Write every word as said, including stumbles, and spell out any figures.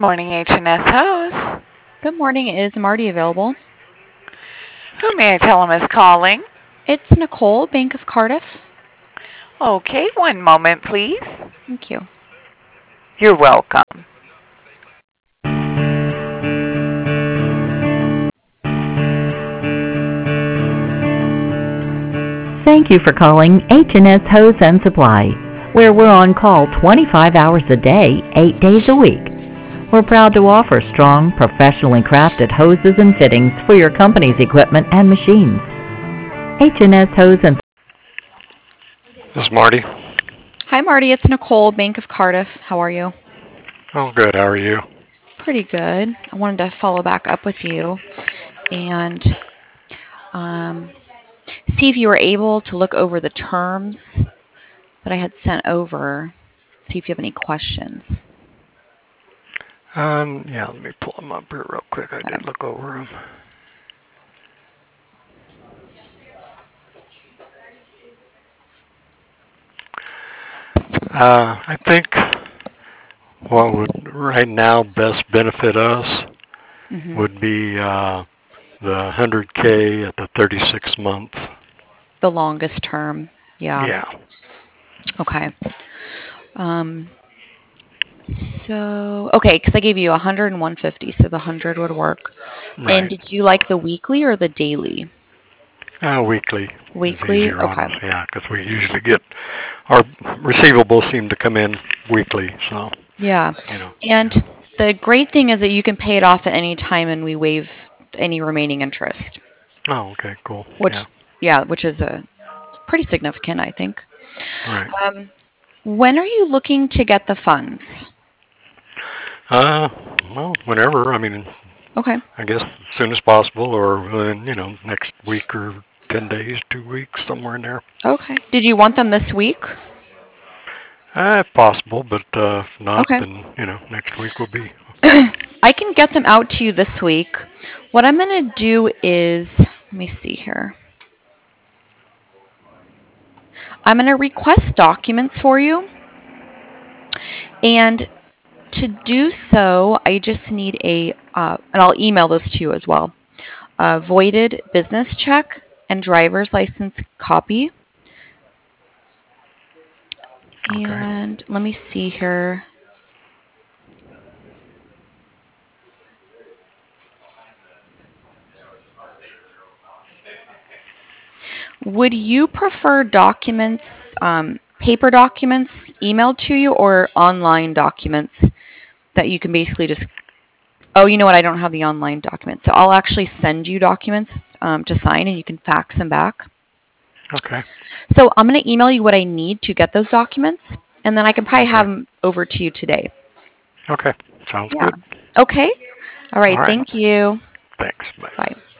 Morning, H and S Hose. Good morning. Is Marty available? Who may I tell him is calling? It's Nicole, Bank of Cardiff. Okay, one moment, please. Thank you. You're welcome. Thank you for calling H and S Hose and Supply, where we're on call twenty-five hours a day, eight days a week. We're proud to offer strong, professionally crafted hoses and fittings for your company's equipment and machines. H and S Hose and This is Marty. Hi, Marty. It's Nicole, Bank of Cardiff. How are you? Oh, good. How are you? Pretty good. I wanted to follow back up with you and um, see if you were able to look over the terms that I had sent over, see if you have any questions. Um, yeah, let me pull them up here real quick. I Okay. did look over them. Uh, I think what would right now best benefit us Mm-hmm. would be uh, the one hundred K at the thirty-six month. The longest term. Yeah. Yeah. Okay. Um, so, okay, because I gave you one hundred and one hundred fifty, so the one hundred would work. And Right. did you like the weekly or the daily? Uh, weekly is Weekly? easier on Okay. us, yeah, because we usually get our receivables seem to come in weekly, so Yeah. you know. And the great thing is that you can pay it off at any time and we waive any remaining interest, Oh, okay, cool. which, Yeah. yeah, which is a pretty significant, I think. Right. Um, when are you looking to get the funds? Uh, well, whenever. I mean, Okay. I guess as soon as possible, or within, you know, next week or ten days, two weeks, somewhere in there. Okay. Did you want them this week? Uh, if possible, but uh, if not, Okay. then you know, next week will be. I can get them out to you this week. What I'm going to do is, let me see here. I'm going to request documents for you. And to do so, I just need a, uh, and I'll email those to you as well, a voided business check and driver's license copy. Okay. And let me see here. Would you prefer documents, um, paper documents emailed to you or online documents that you can basically just, oh, you know what, I don't have the online documents. So I'll actually send you documents um, to sign and you can fax them back. Okay. So I'm going to email you what I need to get those documents, and then I can probably have Okay. them over to you today. Okay. Sounds Yeah. good. Okay. All right. All right. Thank you. Thanks. Bye. Bye.